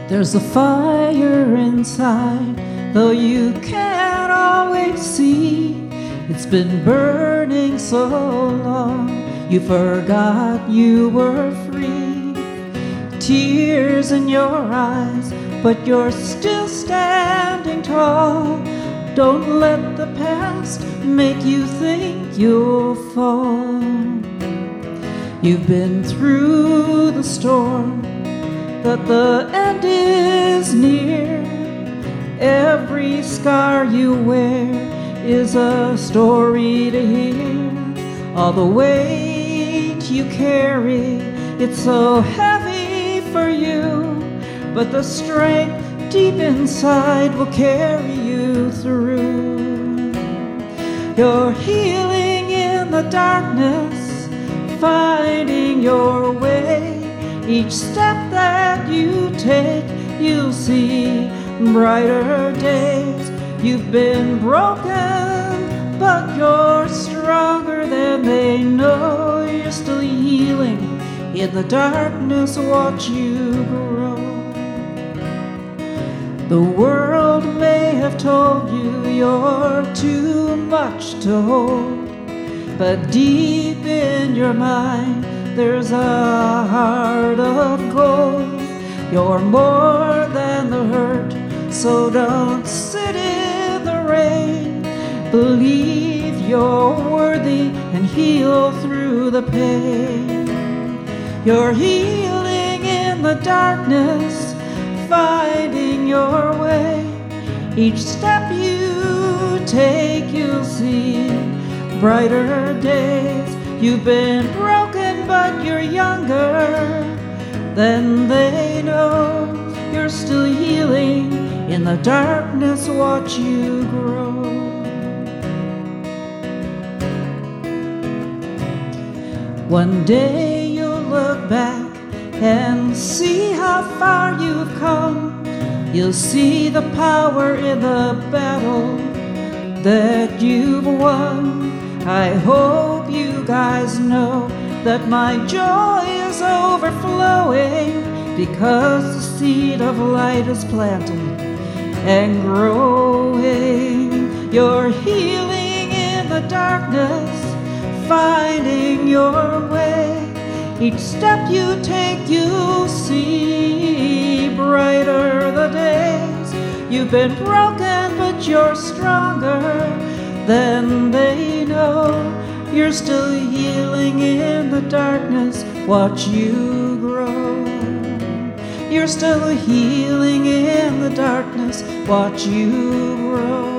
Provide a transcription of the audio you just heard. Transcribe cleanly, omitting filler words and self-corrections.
There's a fire inside, though you can't always see. It's been burning so long, you forgot you were free. Tears in your eyes, but you're still standing tall. Don't let the past make you think you'll fall. You've been through the storm, but the end is near. Every scar you wear is a story to hear. All the weight you carry, it's so heavy for you, but the strength deep inside will carry you through. You're healing in the darkness, finding your way. Each step that you take, you'll see brighter days. You've been broken, but you're stronger than they know. You're still healing in the darkness, watch you grow. The world may have told you you're too much to hold, but deep in your mind there's a heart of gold. You're more than the hurt, so don't sit in the rain. Believe you're worthy and heal through the pain. You're healing in the darkness, finding your way. Each step you take, you'll see brighter days. You've been broken, but you're younger than they know. You're still healing in the darkness, watch you grow. One day you'll look back and see how far you've come. You'll see the power in the battle that you've won. I hope you guys know that my joy is overflowing, because the seed of light is planted and growing. You're healing in the darkness, finding your way. Each step you take, you'll see brighter the days. You've been broken, but you're stronger than they know. You're still healing in the darkness, watch you grow. You're still healing in the darkness, watch you grow.